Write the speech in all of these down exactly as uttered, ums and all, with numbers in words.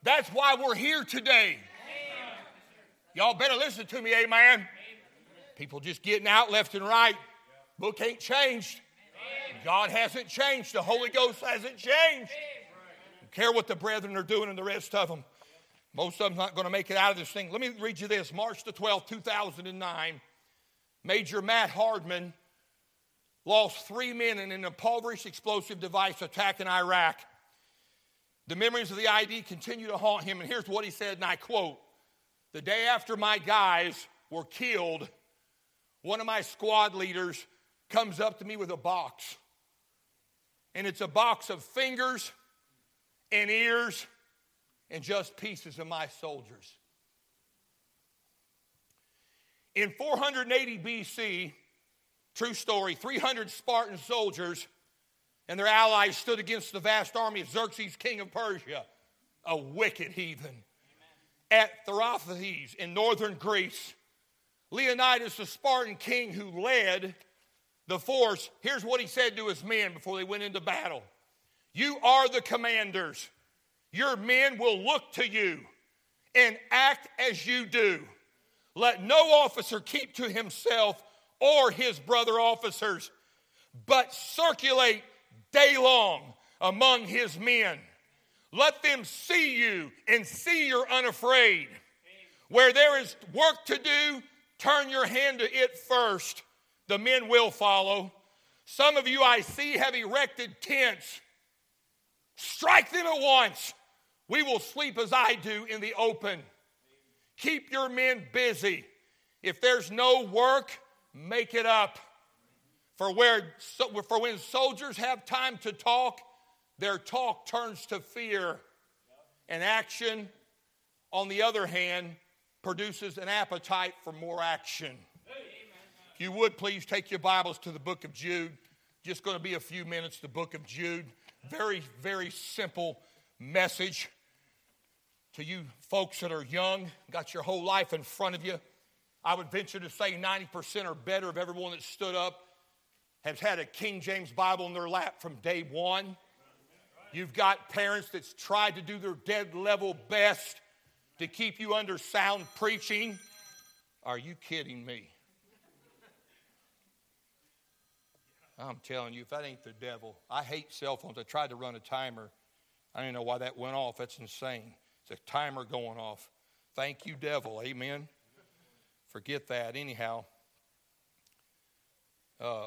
That's why we're here today. Y'all better listen to me, amen. People just getting out left and right. Book ain't changed. God hasn't changed. The Holy Ghost hasn't changed. Don't care what the brethren are doing and the rest of them. Most of them's not going to make it out of this thing. Let me read you this. March the twelfth, two thousand nine. Major Matt Hardman lost three men in an impoverished explosive device attack in Iraq. The memories of the I D continue to haunt him. And here's what he said, and I quote, "The day after my guys were killed, one of my squad leaders comes up to me with a box. And it's a box of fingers and ears and just pieces of my soldiers." In four hundred eighty B C, true story, three hundred Spartan soldiers and their allies stood against the vast army of Xerxes, king of Persia, a wicked heathen. At Thermopylae in northern Greece, Leonidas, the Spartan king who led the force, here's what he said to his men before they went into battle. "You are the commanders. Your men will look to you and act as you do. Let no officer keep to himself or his brother officers, but circulate day long among his men. Let them see you and see you're unafraid. Where there is work to do, turn your hand to it first. The men will follow. Some of you I see have erected tents. Strike them at once. We will sleep as I do in the open. Keep your men busy. If there's no work, make it up. For, where, for when soldiers have time to talk, their talk turns to fear. And action, on the other hand, produces an appetite for more action." If you would, please take your Bibles to the book of Jude. Just going to be a few minutes, the book of Jude. Very, very simple message to you folks that are young, got your whole life in front of you. I would venture to say ninety percent or better of everyone that stood up has had a King James Bible in their lap from day one. You've got parents that's tried to do their dead level best to keep you under sound preaching. Are you kidding me? I'm telling you, if that ain't the devil. I hate cell phones. I tried to run a timer. I don't know why that went off. That's insane. It's a timer going off. Thank you, devil. Amen. Forget that. Anyhow. Uh,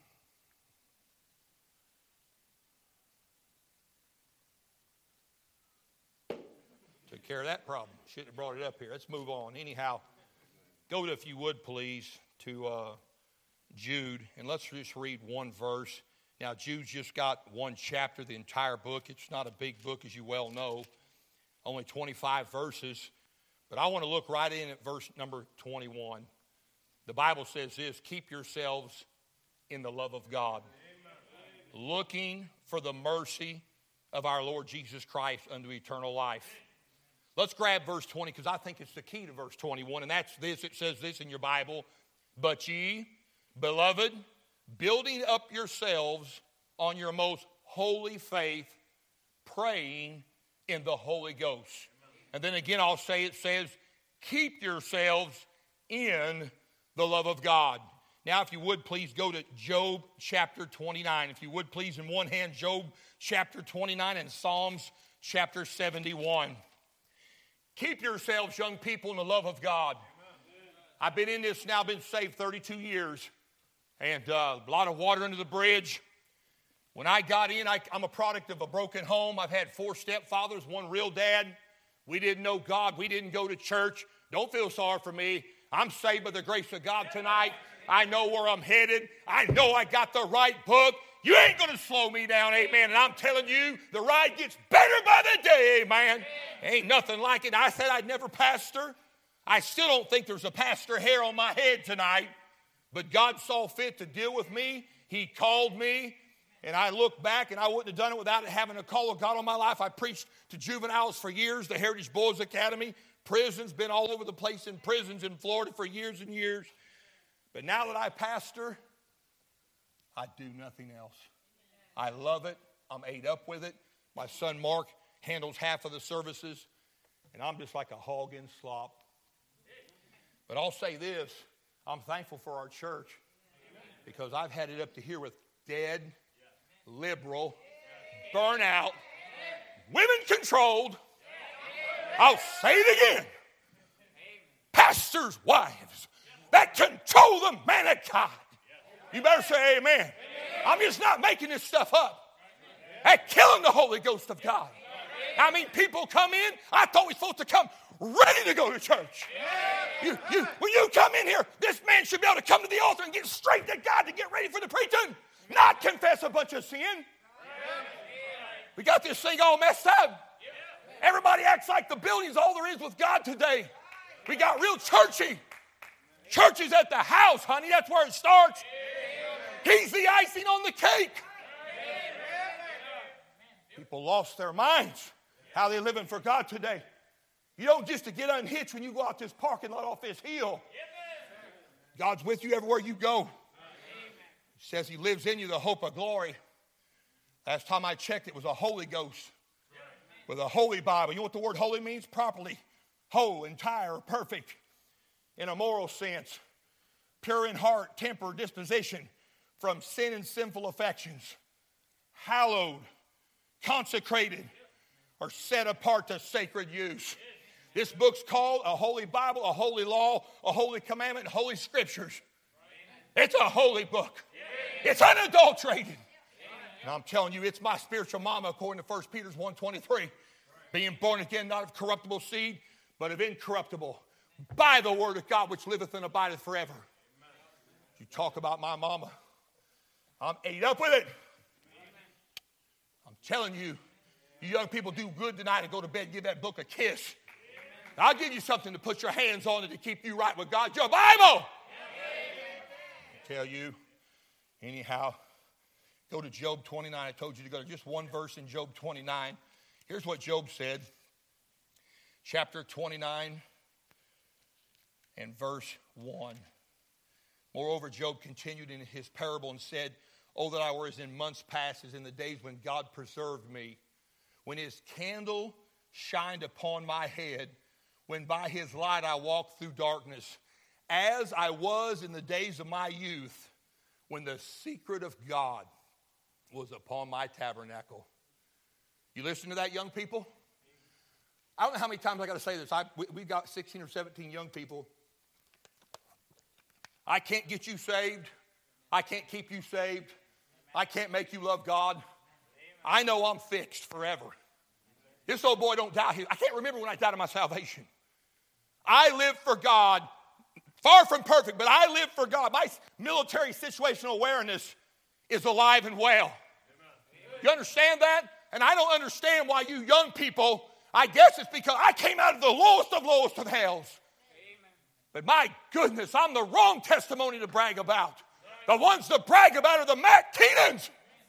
took care of that problem. Shouldn't have brought it up here. Let's move on. Anyhow, go to, if you would, please, to uh, Jude. And let's just read one verse. Now, Jude's just got one chapter, the entire book. It's not a big book, as you well know. Only twenty-five verses. But I want to look right in at verse number twenty-one. The Bible says this: keep yourselves in the love of God, Amen. Looking for the mercy of our Lord Jesus Christ unto eternal life. Let's grab verse twenty, because I think it's the key to verse twenty-one, and that's this. It says this in your Bible: "But ye, beloved, building up yourselves on your most holy faith, praying in the Holy Ghost." And then again, I'll say it says, keep yourselves in the love of God. Now, if you would, please go to Job chapter twenty-nine. If you would, please, in one hand, Job chapter twenty-nine and Psalms chapter seventy-one. Keep yourselves, young people, in the love of God. I've been in this now, been saved thirty-two years, and uh, a lot of water under the bridge. When I got in, I, I'm a product of a broken home. I've had four stepfathers, one real dad. We didn't know God. We didn't go to church. Don't feel sorry for me. I'm saved by the grace of God tonight. I know where I'm headed. I know I got the right book. You ain't going to slow me down, amen. And I'm telling you, the ride gets better by the day, amen. Ain't nothing like it. I said I'd never pastor. I still don't think there's a pastor hair on my head tonight. But God saw fit to deal with me. He called me. And I look back, and I wouldn't have done it without having a call of God on my life. I preached to juveniles for years, the Heritage Boys Academy, prisons, been all over the place in prisons in Florida for years and years. But now that I pastor, I do nothing else. I love it. I'm ate up with it. My son Mark handles half of the services. and I'm just like a hog in slop. But I'll say this, I'm thankful for our church because I've had it up to here with dead, liberal, burnout, women-controlled, I'll say it again, pastors' wives that control the man of God. You better say amen. I'm just not making this stuff up. At killing the Holy Ghost of God. I mean, people come in, I thought we were supposed to come ready to go to church. You, you, when you come in here, this man should be able to come to the altar and get straight to God to get ready for the preaching, not confess a bunch of sin. We got this thing all messed up. Everybody acts like the building's all there is with God today. We got real churchy. Church is at the house, honey. That's where it starts. He's the icing on the cake. People lost their minds. How they living for God today. You don't just to get unhitched when you go out this parking lot off this hill. God's with you everywhere you go. He says he lives in you, the hope of glory. Last time I checked, it was a Holy Ghost with a holy Bible. You know what the word holy means? Properly. Whole, entire, perfect. In a moral sense. Pure in heart, temper, disposition. From sin and sinful affections. Hallowed. Consecrated. Or set apart to sacred use. This book's called a holy Bible, a holy law, a holy commandment, holy scriptures. It's a holy book. It's unadulterated. And I'm telling you, it's my spiritual mama, according to First Peter one twenty-three. Being born again, not of corruptible seed, but of incorruptible, by the word of God, which liveth and abideth forever. You talk about my mama. I'm ate up with it. I'm telling you, you young people do good tonight and go to bed and give that book a kiss. I'll give you something to put your hands on it to keep you right with God. Your Bible. I tell you, anyhow, go to Job twenty-nine. I told you to go to just one verse in Job twenty-nine. Here's what Job said. Chapter twenty-nine and verse one. Moreover, Job continued in his parable and said, "Oh, that I were as in months past, as in the days when God preserved me, when his candle shined upon my head, when by his light I walked through darkness, as I was in the days of my youth, when the secret of God was upon my tabernacle." You listen to that, young people? I don't know how many times I got to say this. I, we, we've got sixteen or seventeen young people. I can't get you saved. I can't keep you saved. I can't make you love God. I know I'm fixed forever. This old boy don't die here. I can't remember when I died of my salvation. I live for God, far from perfect, but I live for God. My military situational awareness is alive and well. You understand that? And I don't understand why you young people, I guess it's because I came out of the lowest of lowest of hells. But my goodness, I'm the wrong testimony to brag about. The ones to brag about are the Matt Keenans.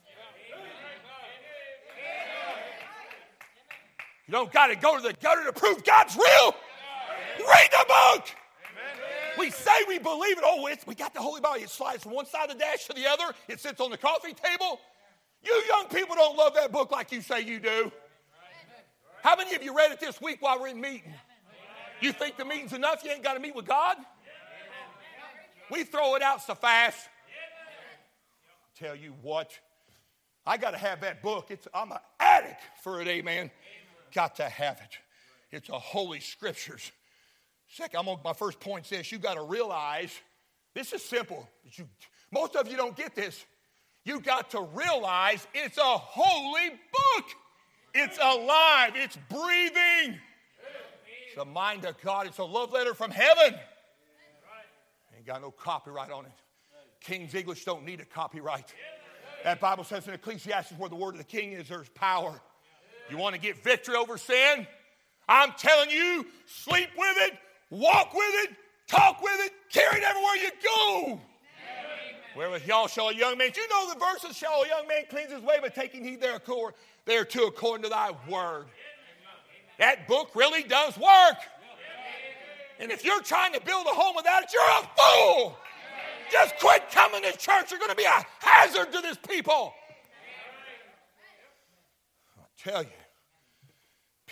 You don't got to go to the gutter to prove God's real. Read the book. We say we believe it. Oh, it's, we got the Holy Bible. It slides from one side of the dash to the other. It sits on the coffee table. You young people don't love that book like you say you do. How many of you read it this week while we're in meeting? You think the meeting's enough? You ain't got to meet with God? We throw it out so fast. Tell you what, I got to have that book. It's, I'm an addict for it, amen. Got to have it. It's a holy scriptures. Second, I'm on, my first point says you got to realize, this is simple. You, most of you don't get this. You got to realize it's a holy book. It's alive. It's breathing. It's the mind of God. It's a love letter from heaven. Ain't got no copyright on it. King's English don't need a copyright. That Bible says in Ecclesiastes where the word of the king is, there's power. You want to get victory over sin? I'm telling you, sleep with it, walk with it, talk with it, carry it everywhere you go. Wherewith y'all shall a young man, you know the verses, shall a young man cleanse his way by taking heed thereto according to thy word. That book really does work. And if you're trying to build a home without it, you're a fool. Just quit coming to church. You're going to be a hazard to this people. I tell you,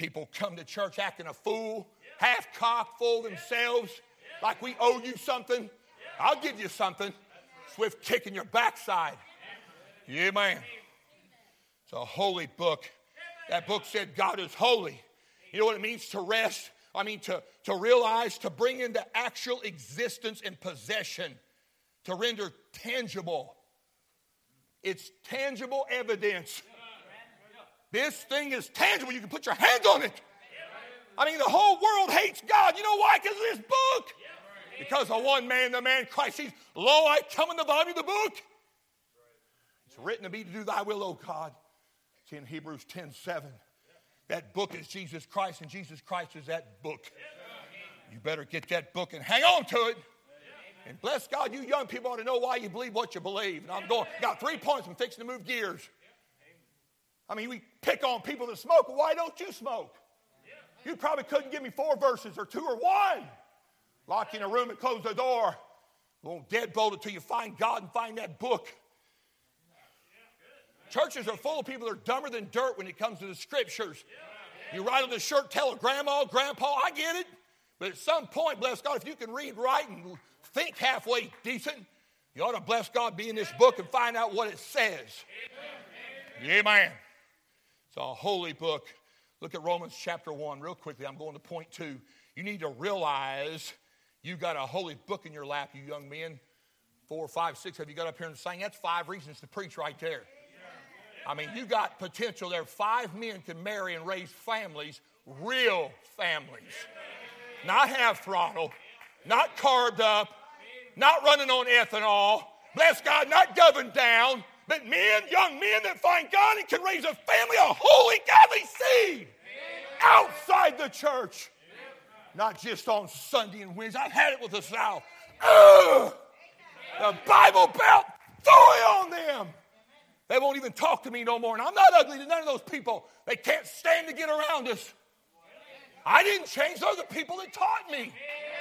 People come to church acting a fool, half-cocked, full themselves, like we owe you something. I'll give you something. Swift kick in your backside. Yeah, man. It's a holy book. That book said God is holy. You know what it means to rest? I mean to, to realize, to bring into actual existence and possession, to render tangible. It's tangible evidence. This thing is tangible. You can put your hands on it. I mean, the whole world hates God. You know why? Because of this book. Because of one man, the man Christ. He's, lo, I come in the volume of the book. It's written to me to do thy will, O God. It's in Hebrews ten seven. That book is Jesus Christ, and Jesus Christ is that book. You better get that book and hang on to it. And bless God, you young people ought to know why you believe what you believe. And I'm going, got three points. I'm fixing to move gears. I mean, we pick on people that smoke. Well, why don't you smoke? You probably couldn't give me four verses or two or one. Lock you in a room and close the door. Won't deadbolt it till you find God and find that book. Churches are full of people that are dumber than dirt when it comes to the scriptures. You write on the shirt, tell grandma, grandpa, I get it. But at some point, bless God, if you can read right and think halfway decent, you ought to bless God, be in this book and find out what it says. Amen. Amen. It's a holy book. Look at Romans chapter one real quickly. I'm going to point two. You need to realize you got a holy book in your lap, you young men. Four, five, six have you got up here and sang? That's five reasons to preach right there. I mean, you got potential there. Five men can marry and raise families, real families. Not half throttle, not carved up, not running on ethanol. Bless God, not governed down, but men, young men that find God and can raise a family, a holy, godly seed outside the church. Not just on Sunday and Wednesday. I've had it with the South. Ugh! The Bible Belt, throw it on them. They won't even talk to me no more. And I'm not ugly to none of those people. They can't stand to get around us. I didn't change. Those are the people that taught me.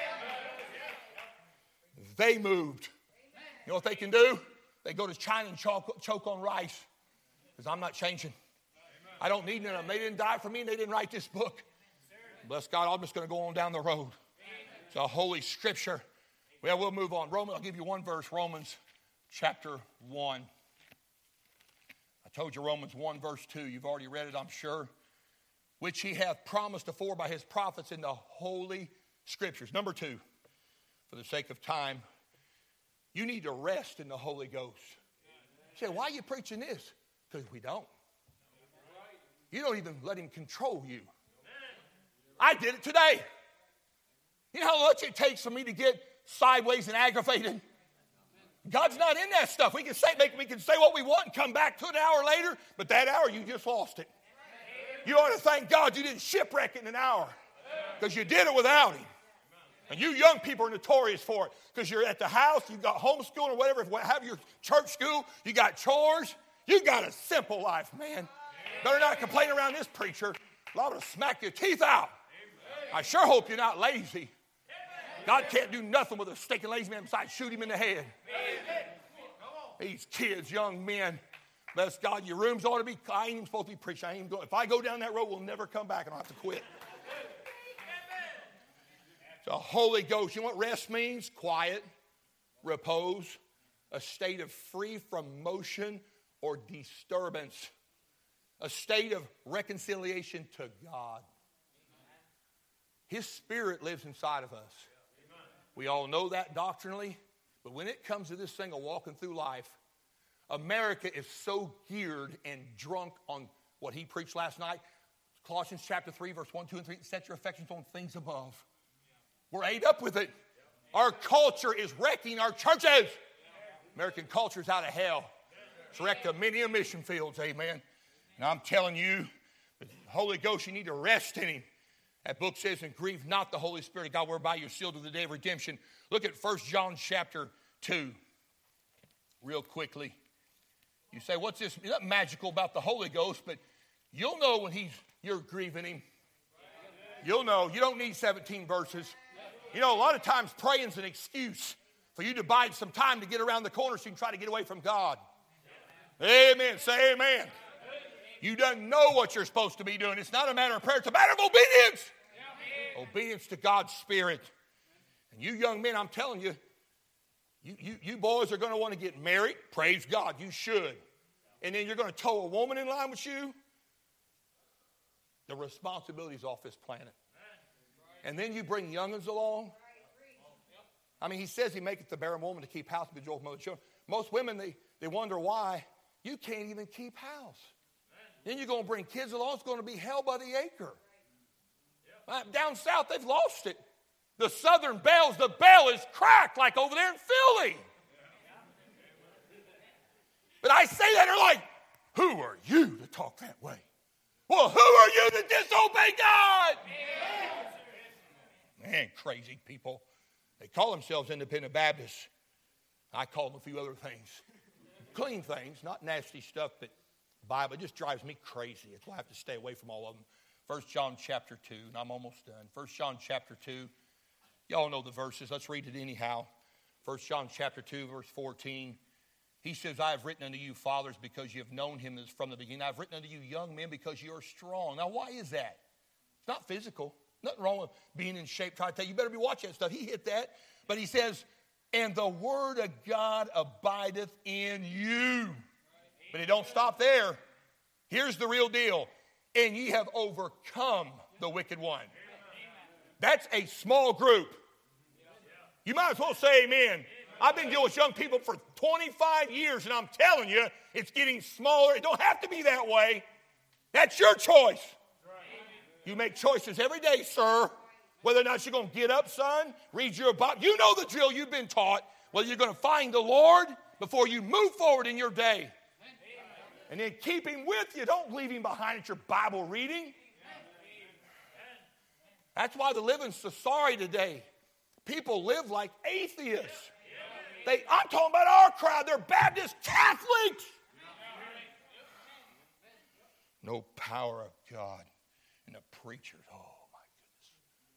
They moved. You know what they can do? They go to China and choke, choke on rice. Because I'm not changing. I don't need none of them. They didn't die for me and they didn't write this book. Bless God, I'm just going to go on down the road. It's a holy scripture. Well, we'll move on. Romans, I'll give you one verse. Romans chapter one. I told you Romans one verse two. You've already read it, I'm sure. Which he hath promised afore by his prophets in the holy scriptures. Number two, for the sake of time, you need to rest in the Holy Ghost. You say, why are you preaching this? Because we don't. You don't even let him control you. I did it today. You know how much it takes for me to get sideways and aggravated? God's not in that stuff. We can say make, we can say what we want and come back to it an hour later, but that hour you just lost it. You ought to thank God you didn't shipwreck it in an hour because you did it without him. And you young people are notorious for it because you're at the house, you got homeschool or whatever, have your church school, you got chores. You got a simple life, man. Better not complain around this preacher. Lord will smack your teeth out. I sure hope you're not lazy. God can't do nothing with a stinking lazy man besides shoot him in the head. These kids, young men, bless God, your rooms ought to be, I ain't even supposed to be preaching. I ain't even going. If I go down that road, we'll never come back and I'll have to quit. So Holy Ghost, you know what rest means? Quiet, repose, a state of free from motion or disturbance, a state of reconciliation to God. His Spirit lives inside of us. We all know that doctrinally, but when it comes to this thing of walking through life, America is so geared and drunk on what he preached last night. Colossians chapter three, verse one, two, and three, set your affections on things above. We're ate up with it. Our culture is wrecking our churches. American culture is out of hell. It's wrecked a many mission fields, amen. And I'm telling you, the Holy Ghost, you need to rest in him. That book says, and grieve not the Holy Spirit of God, whereby you're sealed to the day of redemption. Look at First John chapter two, real quickly. You say, what's this? It's not magical about the Holy Ghost, but you'll know when he's you're grieving him. You'll know. You don't need seventeen verses. You know, a lot of times praying's an excuse for you to bide some time to get around the corner so you can try to get away from God. Amen. Say amen. You don't know what you're supposed to be doing. It's not a matter of prayer. It's a matter of obedience. Yeah. Obedience to God's Spirit. And you young men, I'm telling you, you, you, you boys are going to want to get married. Praise God. You should. And then you're going to tow a woman in line with you. The responsibility's off this planet. And then you bring young'uns along. I mean, he says he maketh the barren woman to keep house with joy mother children. Most women, they, they wonder why you can't even keep house. Then you're going to bring kids along. It's going to be hell by the acre. Uh, down south, they've lost it. The southern bells, the bell is cracked like over there in Philly. But I say that, they're like, who are you to talk that way? Well, who are you to disobey God? Man, crazy people. They call themselves independent Baptists. I call them a few other things. Clean things, not nasty stuff, but Bible. It just drives me crazy. That's why I have to stay away from all of them. First John chapter two, and I'm almost done. First John chapter two. Y'all know the verses. Let's read it anyhow. First John chapter two, verse fourteen. He says, I have written unto you, fathers, because you have known him from the beginning. I have written unto you, young men, because you are strong. Now, why is that? It's not physical. Nothing wrong with being in shape. Try to tell you, you better be watching that stuff. He hit that. But he says, and the word of God abideth in you. But it don't stop there. Here's the real deal. And ye have overcome the wicked one. That's a small group. You might as well say amen. I've been dealing with young people for twenty-five years, and I'm telling you, it's getting smaller. It don't have to be that way. That's your choice. You make choices every day, sir. Whether or not you're going to get up, son, read your Bible. You know the drill. You've been taught. Whether you're going to find the Lord before you move forward in your day. And then keep him with you. Don't leave him behind at your Bible reading. That's why the living's so sorry today. People live like atheists. They, I'm talking about our crowd. They're Baptist Catholics. No power of God in the preachers. Oh, my goodness.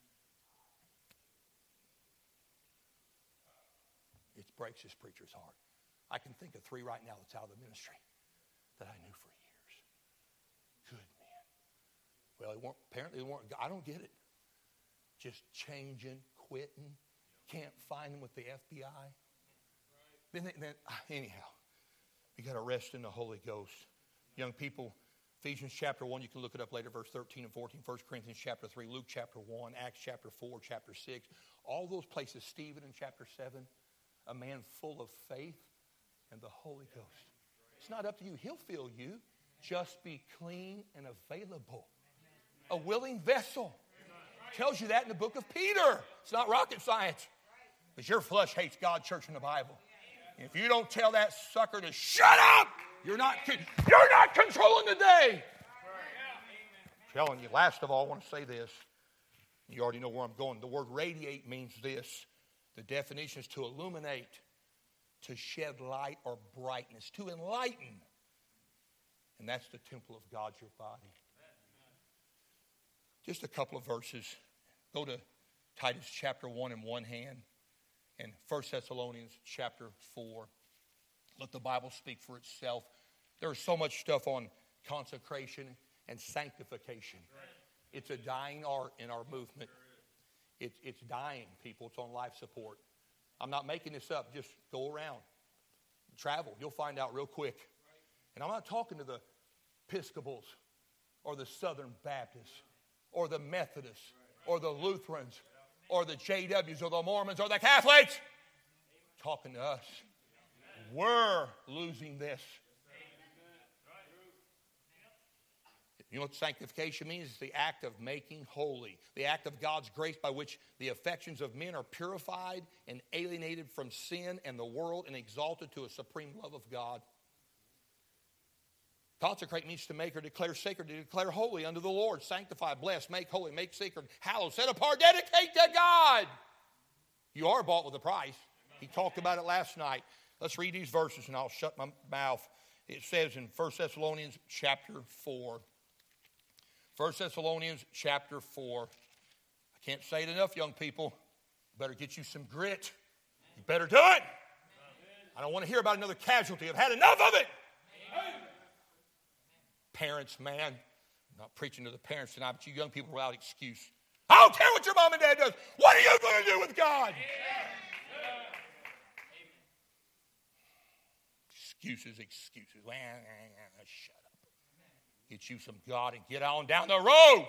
It breaks this preacher's heart. I can think of three right now that's out of the ministry that I knew for years. Good man. Well, they weren't, apparently they weren't. I don't get it. Just changing, quitting. Can't find them with the F B I. Then, they, then anyhow, we got to rest in the Holy Ghost. Young people, Ephesians chapter one, you can look it up later, verse thirteen and fourteen, First Corinthians chapter three, Luke chapter one, Acts chapter four, chapter six. All those places, Stephen in chapter seven, a man full of faith and the Holy Ghost. It's not up to you. He'll fill you. Just be clean and available. A willing vessel. Tells you that in the book of Peter. It's not rocket science. Because your flesh hates God, church, and the Bible. And if you don't tell that sucker to shut up, you're not, you're not controlling the day. I'm telling you, last of all, I want to say this. You already know where I'm going. The word radiate means this. The definition is to illuminate, to shed light or brightness, to enlighten. And that's the temple of God, your body. Just a couple of verses. Go to Titus chapter one in one hand and First Thessalonians chapter four. Let the Bible speak for itself. There's so much stuff on consecration and sanctification. It's a dying art in our movement. It's, it's dying, people. It's on life support. I'm not making this up. Just go around. Travel. You'll find out real quick. And I'm not talking to the Episcopals or the Southern Baptists or the Methodists or the Lutherans or the J Ws or the Mormons or the Catholics. I'm talking to us. We're losing this. You know what sanctification means? It's the act of making holy. The act of God's grace by which the affections of men are purified and alienated from sin and the world and exalted to a supreme love of God. Consecrate means to make or declare sacred, to declare holy unto the Lord. Sanctify, bless, make holy, make sacred, hallow, set apart, dedicate to God. You are bought with a price. He talked about it last night. Let's read these verses and I'll shut my mouth. It says in First Thessalonians chapter four. First Thessalonians chapter four. I can't say it enough, young people. You better get you some grit. You better do it. I don't want to hear about another casualty. I've had enough of it. Parents, man, I'm not preaching to the parents tonight, but you young people without excuse. I don't care what your mom and dad does. What are you going to do with God? Excuses, excuses. Well, shut up. Get you some God and get on down the road.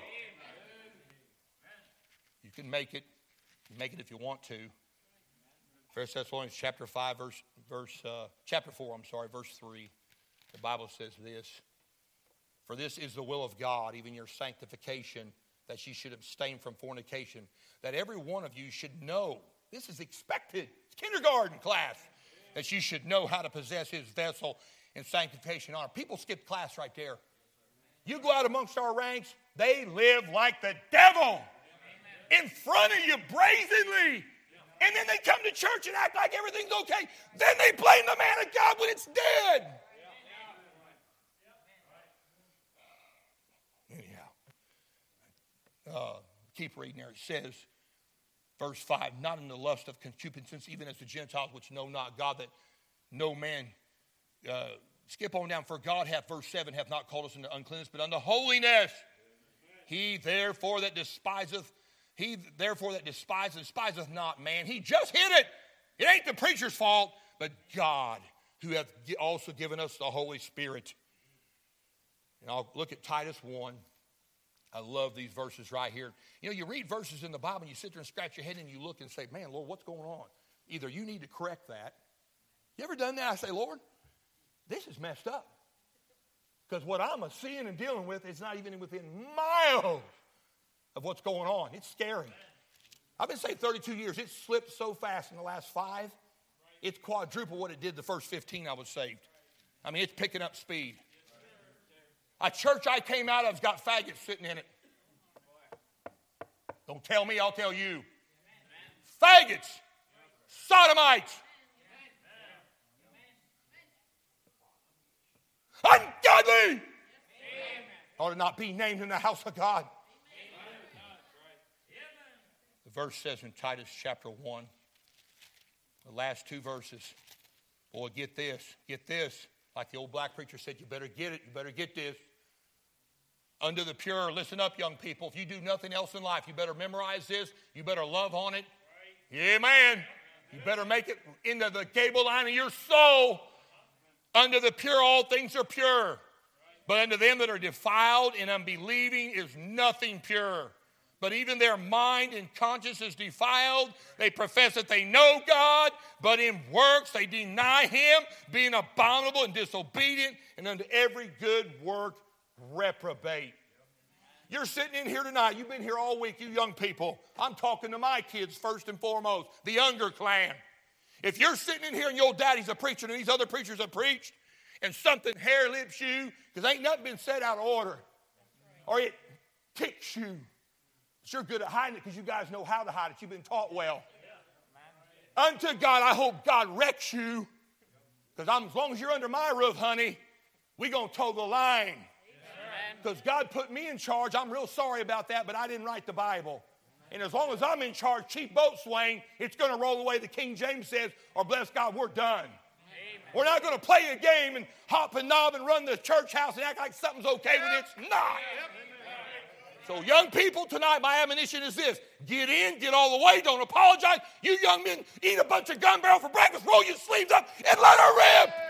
You can make it. You can make it if you want to. First Thessalonians chapter five, verse verse uh, chapter four. I'm sorry, verse three. The Bible says this: "For this is the will of God, even your sanctification, that ye should abstain from fornication, that every one of you should know." This is expected. It's kindergarten class. That you should know how to possess his vessel in sanctification and honor. People skip class right there. You go out amongst our ranks, they live like the devil in front of you brazenly. And then they come to church and act like everything's okay. Then they blame the man of God when it's dead. Anyhow, uh, keep reading there. It says, verse five, "Not in the lust of concupiscence, even as the Gentiles which know not God, that no man," uh, skip on down, "for God hath," verse seven, "hath not called us into uncleanness, but unto holiness. He therefore that despiseth, he therefore that despiseth, despiseth not man." He just hit it. It ain't the preacher's fault, but God, who hath also given us the Holy Spirit. And I'll look at Titus one. I love these verses right here. You know, you read verses in the Bible and you sit there and scratch your head and you look and say, man, Lord, what's going on? Either you need to correct that. You ever done that? I say, Lord, this is messed up. Because what I'm seeing and dealing with is not even within miles of what's going on. It's scary. I've been saved thirty-two years. It's slipped so fast in the last five. It's quadruple what it did the first fifteen I was saved. I mean, it's picking up speed. A church I came out of's got faggots sitting in it. Don't tell me, I'll tell you. Faggots. Sodomites. Ungodly. Ought to not be named in the house of God. The verse says in Titus chapter one, the last two verses, boy, get this, get this. Like the old black preacher said, you better get it, you better get this. Unto the pure, listen up, young people. If you do nothing else in life, you better memorize this. You better love on it. Yeah, man. You better make it into the cable line of your soul. Unto the pure, all things are pure. But unto them that are defiled and unbelieving is nothing pure. But even their mind and conscience is defiled. They profess that they know God, but in works they deny him, being abominable and disobedient, and unto every good work reprobate. You're sitting in here tonight. You've been here all week, you young people. I'm talking to my kids first and foremost, the younger clan. If you're sitting in here and your daddy's a preacher and these other preachers have preached, and something hair lips you, because ain't nothing been said out of order, or it ticks you. But you're good at hiding it because you guys know how to hide it. You've been taught well. Unto God, I hope God wrecks you, because I'm as long as you're under my roof, honey, we're going to toe the line. Because God put me in charge. I'm real sorry about that, but I didn't write the Bible. And as long as I'm in charge, Chief Boatswain, it's going to roll away. The King James says, or bless God, we're done. Amen. We're not going to play a game and hop and knob and run the church house and act like something's okay when it's not. So young people, tonight my admonition is this. Get in, get all the way, don't apologize. You young men, eat a bunch of gun barrel for breakfast, roll your sleeves up, and let her rip.